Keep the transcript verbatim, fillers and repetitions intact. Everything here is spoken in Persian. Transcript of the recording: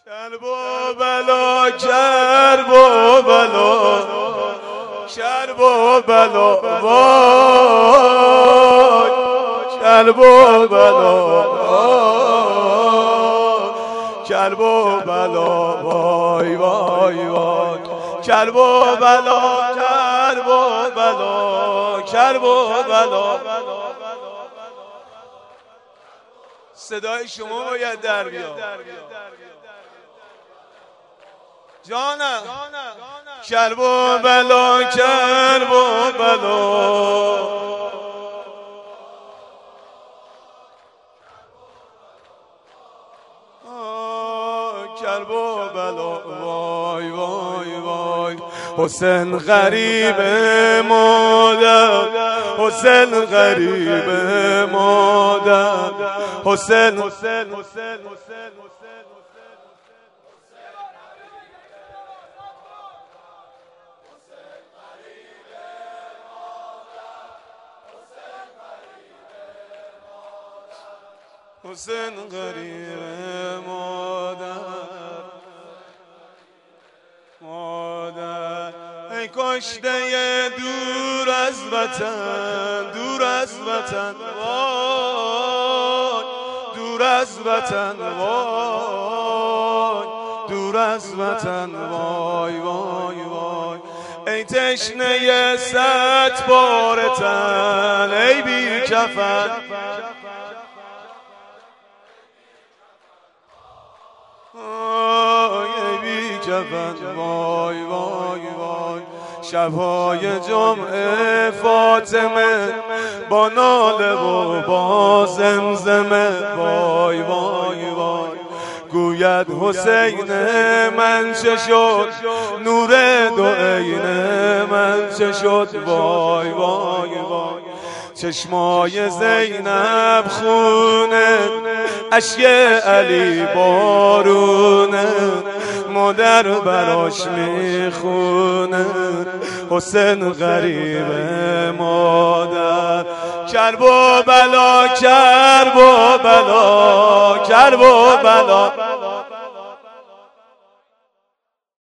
کرب و بلا کرب و بلا کرب و بلا وای کرب و بلا کرب و بلا وای وای وای کرب و بلا کرب و بلا کرب و بلا. صدای شما باید در بیاد جانم. کرب و بلا کرب و بلا کرب و بلا وای وای وای. حسین غریب مادر حسین غریب مادر حسین حسین حسین حسین حسین غریب مادر مادر. ای کشته دور از وطن دور از وطن وای دور از وطن وای دور از وطن وای وای وای. ای تشنه صد بار تن ای بی کفن ای بی کفن وای وای وای. شبهای جمعه فاطمه با ناله و با زمزمه وای وای وای. گوید حسین من چه شد نور دو عین من چه شد وای وای وای. چشمای زینب خونه اشک علی بارونه مادر براش میخونه حسین غریب مادر. کرب و بلا کرب و بلا کرب و بلا